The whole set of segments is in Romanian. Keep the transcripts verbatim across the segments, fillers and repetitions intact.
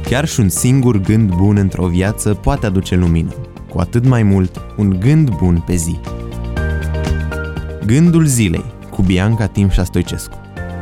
Chiar și un singur gând bun într-o viață poate aduce lumină, cu atât mai mult un gând bun pe zi. Gândul zilei cu Bianca Timșa Stoicescu.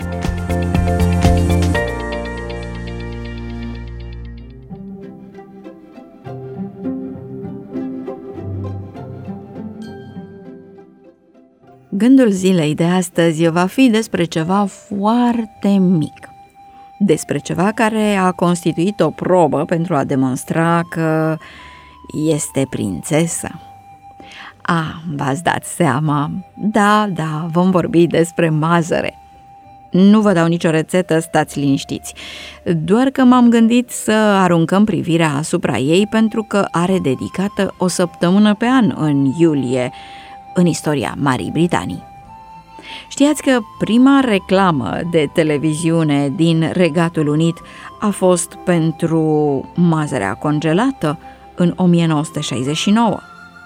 Gândul zilei de astăzi va fi despre ceva foarte mic, despre ceva care a constituit o probă pentru a demonstra că este prințesă. A, v-ați dat seama, da, da, vom vorbi despre mazăre. Nu vă dau nicio rețetă, stați liniștiți, doar că m-am gândit să aruncăm privirea asupra ei pentru că are dedicată o săptămână pe an în iulie, în istoria Marii Britanii. Știați că prima reclamă de televiziune din Regatul Unit a fost pentru mazărea congelată în o mie nouă sute șaizeci și nouă.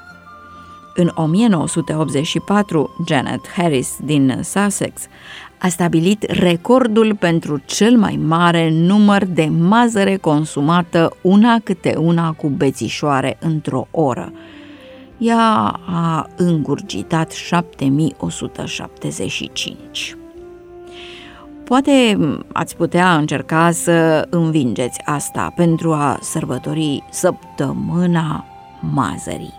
În o mie nouă sute optzeci și patru, Janet Harris din Sussex a stabilit recordul pentru cel mai mare număr de mazăre consumată una câte una cu bețișoare într-o oră. Ea a îngurgitat șapte mii o sută șaptezeci și cinci. Poate ați putea încerca să învingeți asta pentru a sărbători săptămâna mazării.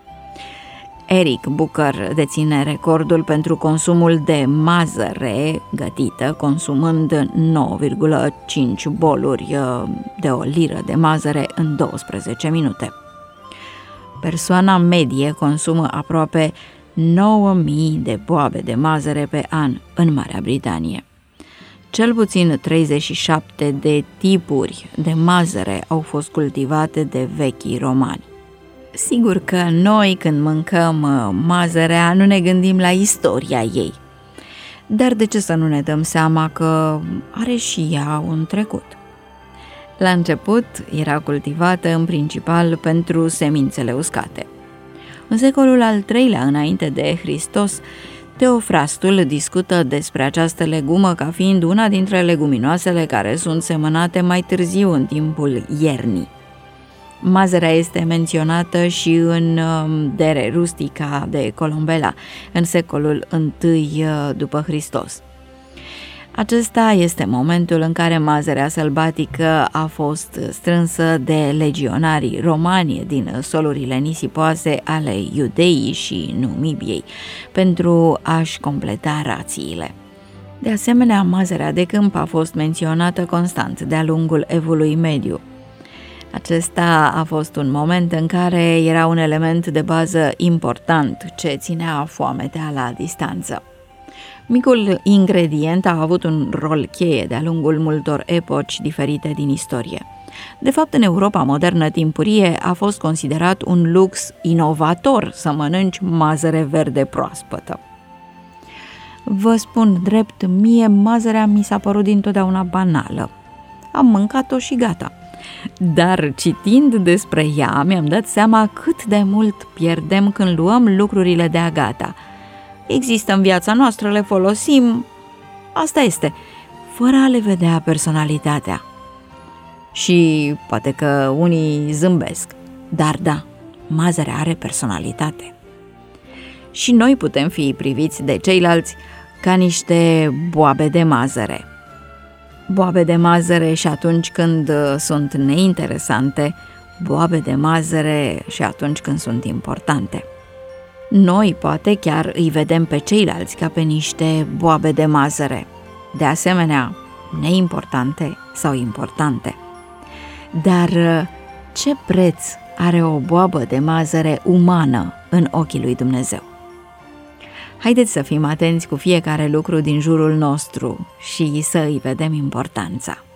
Eric Booker deține recordul pentru consumul de mazăre gătită, consumând nouă virgulă cinci boluri de o liră de mazăre în douăsprezece minute. Persoana medie consumă aproape nouă mii de boabe de mazăre pe an în Marea Britanie. Cel puțin treizeci și șapte de tipuri de mazăre au fost cultivate de vechii romani. Sigur că noi, când mâncăm mazărea, nu ne gândim la istoria ei. Dar de ce să nu ne dăm seama că are și ea un trecut? La început era cultivată în principal pentru semințele uscate. În secolul al treilea înainte de Hristos, Teofrastul discută despre această legumă ca fiind una dintre leguminoasele care sunt semănate mai târziu în timpul iernii. Mazărea este menționată și în Dere Rustica de Colombela, în secolul I după Hristos. Acesta este momentul în care mazărea sălbatică a fost strânsă de legionarii romani din solurile nisipoase ale Iudeii și Numibiei pentru a-și completa rațiile. De asemenea, mazărea de câmp a fost menționată constant de-a lungul Evului Mediu. Acesta a fost un moment în care era un element de bază important ce ținea foametea la distanță. Micul ingredient a avut un rol cheie de-a lungul multor epoci diferite din istorie. De fapt, în Europa modernă timpurie a fost considerat un lux inovator să mănânci mazăre verde proaspătă. Vă spun drept, mie mazărea mi s-a părut dintotdeauna banală. Am mâncat-o și gata. Dar citind despre ea, mi-am dat seama cât de mult pierdem când luăm lucrurile de-a gata. Există în viața noastră, le folosim, asta este, fără a le vedea personalitatea. Și poate că unii zâmbesc, dar da, mazărea are personalitate. Și noi putem fi priviți de ceilalți ca niște boabe de mazăre. Boabe de mazăre și atunci când sunt neinteresante, boabe de mazăre și atunci când sunt importante. Noi poate chiar îi vedem pe ceilalți ca pe niște boabe de mazăre, de asemenea neimportante sau importante. Dar ce preț are o boabă de mazăre umană în ochii lui Dumnezeu? Haideți să fim atenți cu fiecare lucru din jurul nostru și să îi vedem importanța.